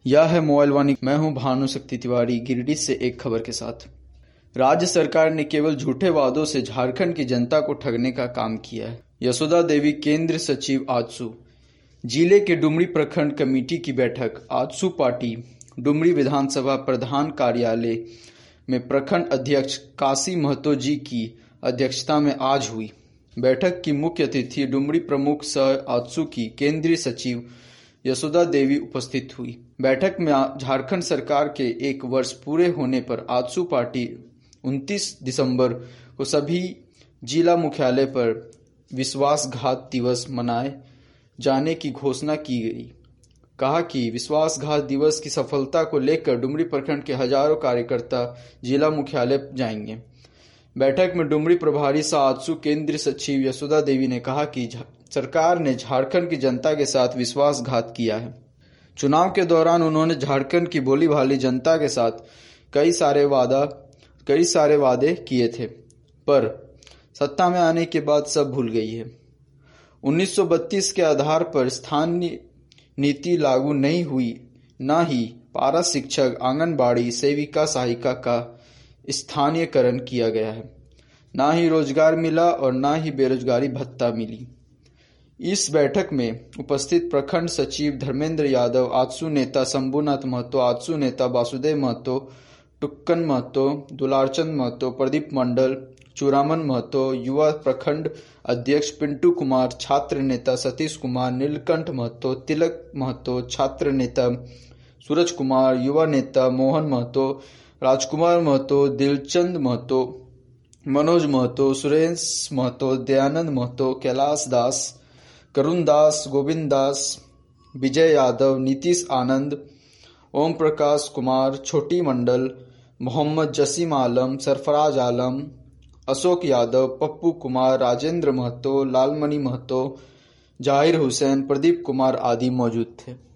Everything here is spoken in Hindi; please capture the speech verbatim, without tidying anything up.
यह है मोबाइल वाणी। मैं हूं भानुशक्ति तिवारी, गिरिडीह से एक खबर के साथ। राज्य सरकार ने केवल झूठे वादों से झारखंड की जनता को ठगने का काम किया है। यशोदा देवी केंद्र सचिव आजसू। जिले के डुमरी प्रखंड कमेटी की बैठक आजसू पार्टी डुमरी विधानसभा प्रधान कार्यालय में प्रखंड अध्यक्ष काशी महतो जी की अध्यक्षता में आज हुई। बैठक की मुख्य अतिथि डुमरी प्रमुख सह आजसू की केंद्रीय सचिव यशोदा देवी उपस्थित हुई। बैठक में झारखंड सरकार के एक वर्ष पूरे होने पर आजसू पार्टी उनतीस दिसंबर को सभी जिला मुख्यालय पर विश्वासघात दिवस मनाए जाने की घोषणा की गई। कहा कि विश्वासघात दिवस की सफलता को लेकर डुमरी प्रखंड के हजारों कार्यकर्ता जिला मुख्यालय जाएंगे। बैठक में डुमरी प्रभारी सह आजसू केंद्रीय सचिव यशोदा देवी ने कहा कि सरकार ने झारखंड की जनता के साथ विश्वासघात किया है। चुनाव के दौरान उन्होंने झारखंड की भोली भाली जनता के साथ कई सारे वादा कई सारे वादे किए थे, पर सत्ता में आने के बाद सब भूल गई है। उन्नीस सौ बत्तीस के आधार पर स्थानीय नीति लागू नहीं हुई, न ही पारा शिक्षक, आंगनबाड़ी सेविका, सहायिका का स्थानीयकरण किया गया है, न ही रोजगार मिला और न ही बेरोजगारी भत्ता मिली। इस बैठक में उपस्थित प्रखंड सचिव धर्मेंद्र यादव, आजसू नेता शंभुनाथ महतो, आजसू नेता वासुदेव महतो, टुक्कन महतो, दुलारचंद महतो, प्रदीप मंडल, चूरामन महतो, युवा प्रखंड अध्यक्ष पिंटू कुमार, छात्र नेता सतीश कुमार, नीलकंठ महतो, तिलक महतो, छात्र नेता सूरज कुमार, युवा नेता मोहन महतो, राजकुमार महतो, दिलचंद महतो, मनोज महतो, सुरेश महतो, दयानंद महतो, कैलाश दास, करुण दास, गोविंद दास, विजय यादव, नीतीश आनंद, ओम प्रकाश कुमार, छोटी मंडल, मोहम्मद जसीम आलम, सरफराज आलम, अशोक यादव, पप्पू कुमार, राजेंद्र महतो, लालमणि महतो, जाहिर हुसैन, प्रदीप कुमार आदि मौजूद थे।